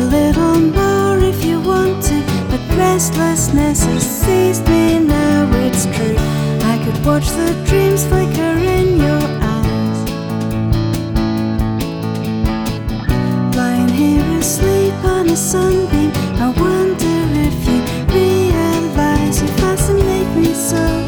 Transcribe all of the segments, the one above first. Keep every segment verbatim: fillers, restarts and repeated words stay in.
little more if you want to, but restlessness has seized me now, it's true. I could watch the dreams flicker in your eyes, lying here asleep on a sunbeam. I wonder if you realize you fascinate me so.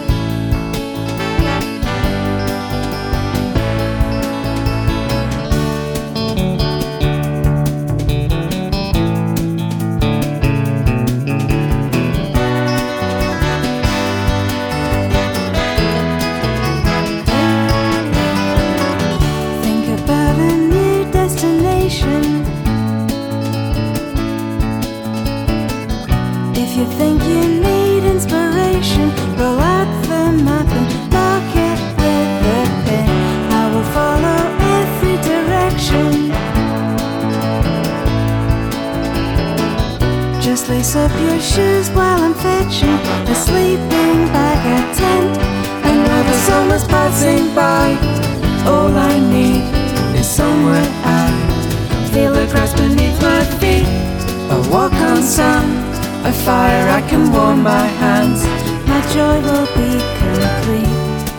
If you think you need inspiration, roll out the map and mark it with a pen. I will follow every direction. Just lace up your shoes while I'm fetching a sleeping bag, a tent. Another summer's passing by. All I need is somewhere I feel the grass beneath my feet. A walk on sun, a fire I can warm my hands. My joy will be complete.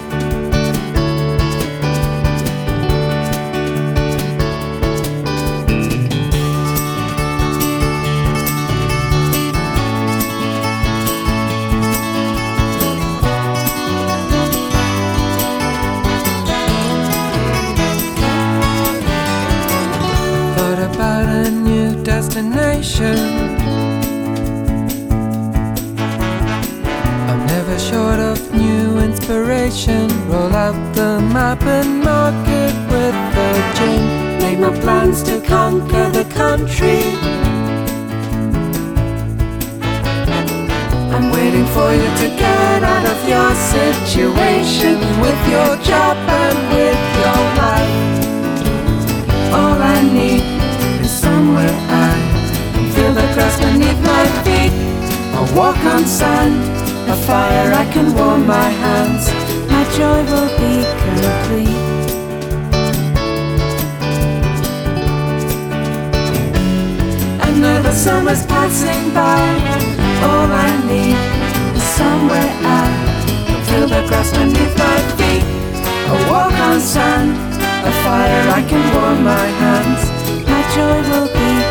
Thought about a new destination. Short of new inspiration, roll out the map and mark it with a chain. Make my plans to conquer the country. I'm waiting for you to get out of your situation, with your job and with your life. All I need is somewhere I can feel the grass beneath my feet. A walk on sand, a fire I can warm my hands. My joy will be complete. Another summer's passing by. All I need is somewhere I can feel the grass beneath my feet. A walk on sand, a fire I can warm my hands. My joy will be